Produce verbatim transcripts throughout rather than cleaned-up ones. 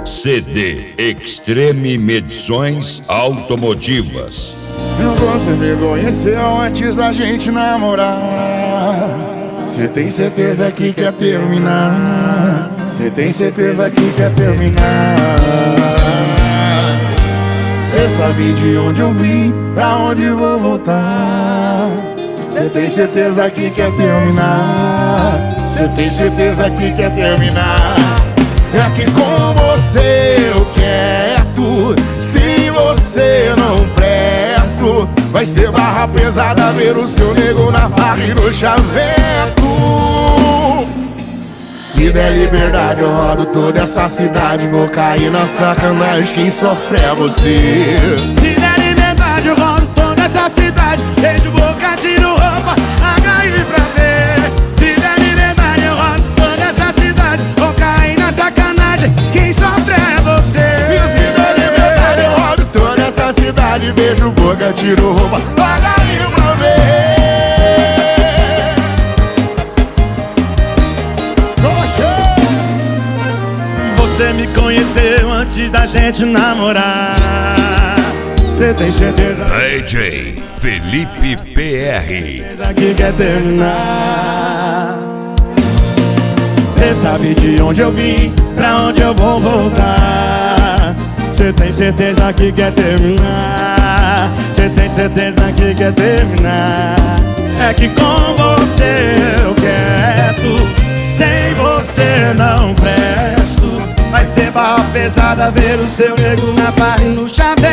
C D Extreme Medições Automotivas. Você me conheceu antes da gente namorar. Cê tem certeza que quer terminar? Cê tem certeza que quer terminar? Cê sabe de onde eu vim, pra onde vou voltar? Cê tem certeza que quer terminar? Cê tem certeza que quer terminar? É que com você eu quero. Se você não presto, vai ser barra pesada ver o seu nego na barra e no chaveco. Se der liberdade eu rodo toda essa cidade, vou cair na sacanagem, quem sofre é você. Se der liberdade eu rodo toda essa cidade, beijo, boca, tiro roupa, H I pra ver. Se der liberdade eu rodo toda essa cidade, vou cair na sacanagem, quem sofre é você. E se der liberdade eu rodo toda essa cidade, beijo, boca, tiro roupa, H I pra ver. Você me conheceu antes da gente namorar. Cê tem certeza D J Felipe P R que quer terminar? Cê sabe de onde eu vim, pra onde eu vou voltar? Cê tem certeza que quer terminar? Cê tem certeza que quer terminar? É que com você eu quero, sem você não presto. Vai ser barra pesada ver o seu nego na barra e no chaveco.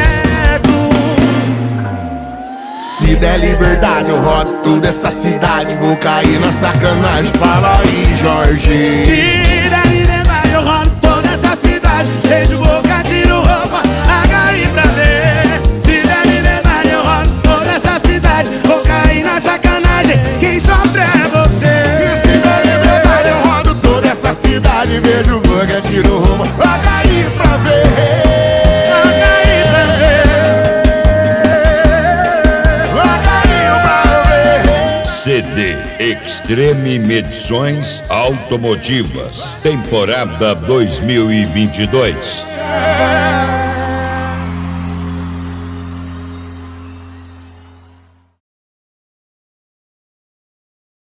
Se der liberdade eu rodo toda essa cidade, vou cair na sacanagem, fala aí, Jorge. Se der liberdade eu rodo toda essa cidade, beijo, boca, tiro roupa, H I pra ver. Se der liberdade eu rodo toda essa cidade, vou cair na sacanagem, quem sofre é você. E se der liberdade eu rodo toda essa cidade, beijo, boca, tiro roupa, H I pra ver. C D Extreme Medições Automotivas, temporada dois mil e vinte e dois.